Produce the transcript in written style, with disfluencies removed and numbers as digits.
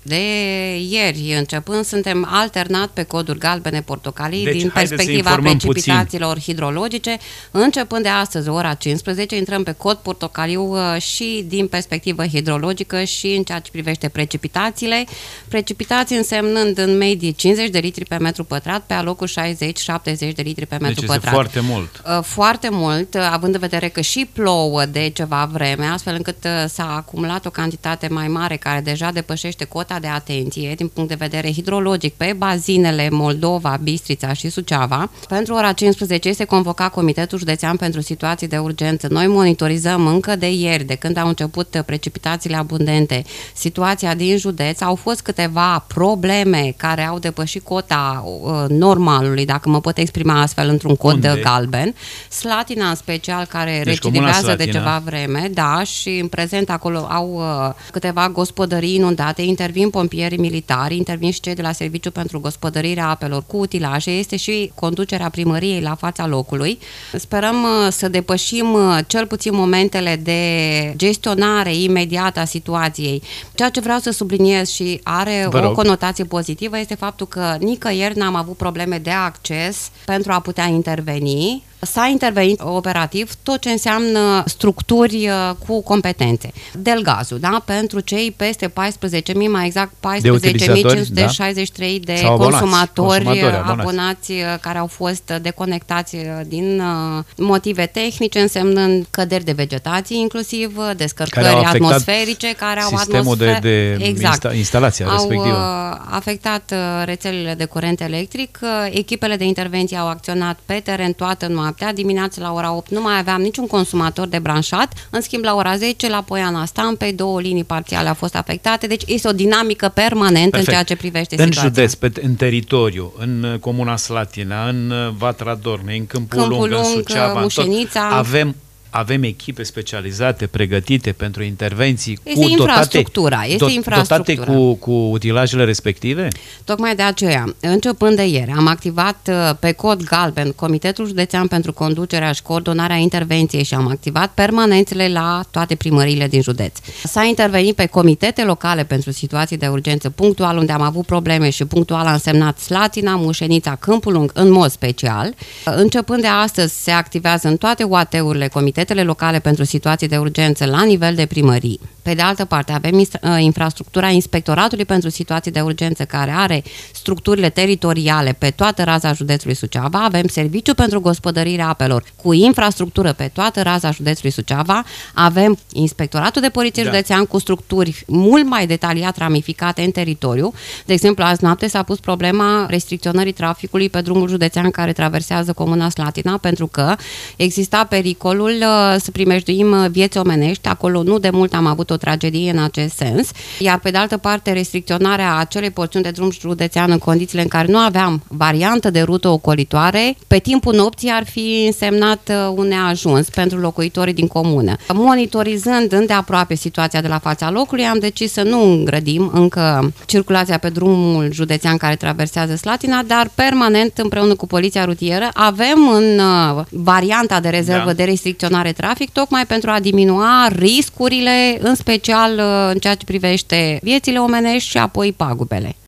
De ieri începând, suntem alternat pe coduri galbene, portocalii, deci, din perspectiva precipitațiilor hidrologice. Începând de astăzi, ora 15, intrăm pe cod portocaliu și din perspectivă hidrologică și în ceea ce privește precipitațiile. Precipitații însemnând în medie 50 de litri pe metru pătrat, pe alocuri 60-70 de litri pe metru pătrat. Deci foarte mult. Foarte mult, având în vedere că și plouă de ceva vreme, astfel încât s-a acumulat o cantitate mai mare care deja depășește cota de atenție din punct de vedere hidrologic pe bazinele Moldova, Bistrița și Suceava. Pentru ora 15 este convocat Comitetul Județean pentru Situații de Urgență. Noi monitorizăm încă de ieri, de când au început precipitațiile abundente, situația din județ. Au fost câteva probleme care au depășit cota normalului, dacă mă pot exprima astfel, într-un cod galben. Slatina în special, care recidivează de ceva vreme, da, și în prezent acolo au câteva gospodării inundate, intervin pompierii militari, intervin și cei de la Serviciu pentru Gospodărirea Apelor cu utilaje, este și conducerea primăriei la fața locului. Sperăm să depășim cel puțin momentele de gestionare imediată a situației. Ceea ce vreau să subliniez și are o conotație pozitivă este faptul că nicăieri n-am avut probleme de acces pentru a putea interveni. S-a intervenit operativ tot ce înseamnă structuri cu competențe. Delgazul, da? Pentru cei peste 14.000, mai exact 14.563 de consumatori abonați care au fost deconectați din motive tehnice, însemnând căderi de vegetație, inclusiv descărcări atmosferice, care au sistemul de instalație respectivă. Au afectat rețelele de curent electric. Echipele de intervenție au acționat pe teren toată noaptea. Dimineața la ora 8 nu mai aveam niciun consumator debranșat. În schimb, la ora 10, la Poiana Stampei, 2 linii parțiale au fost afectate. Deci este o dinamică permanentă în ceea ce privește situația. În județ, în teritoriu, în comuna Slatina, în Vatra Dornei, în Câmpul Lung, în Suceava, Mușenița, avem echipe specializate, pregătite pentru intervenții, dotate cu utilajele respective? Tocmai de aceea, începând de ieri, am activat pe cod galben Comitetul Județean pentru Conducerea și Coordonarea Intervenției și am activat permanențele la toate primăriile din județ. S-a intervenit pe comitete locale pentru situații de urgență punctual, unde am avut probleme și punctual a însemnat Slatina, Mușenița, Câmpul Lung, în mod special. Începând de astăzi se activează în toate UAT-urile comitetele locale pentru situații de urgență la nivel de primării. Pe de altă parte, avem infrastructura Inspectoratului pentru situații de urgență, care are structurile teritoriale pe toată raza județului Suceava. Avem Serviciu pentru Gospodărirea Apelor cu infrastructură pe toată raza județului Suceava. Avem Inspectoratul de Poliție Județean cu structuri mult mai detaliat ramificate în teritoriu. De exemplu, azi noapte s-a pus problema restricționării traficului pe drumul județean care traversează comuna Slatina, pentru că exista pericolul să primejduim vieți omenești. Acolo nu de mult am avut o tragedie în acest sens. Iar pe de altă parte, restricționarea acelei porțiuni de drum județean în condițiile în care nu aveam variantă de rută ocolitoare, pe timpul nopții ar fi însemnat un neajuns pentru locuitorii din comună. Monitorizând îndeaproape situația de la fața locului, am decis să nu îngrădim încă circulația pe drumul județean care traversează Slatina, dar permanent împreună cu Poliția Rutieră avem în varianta de rezervă de restricționare trafic, tocmai pentru a diminua riscurile, în special în ceea ce privește viețile omenești și apoi pagubele.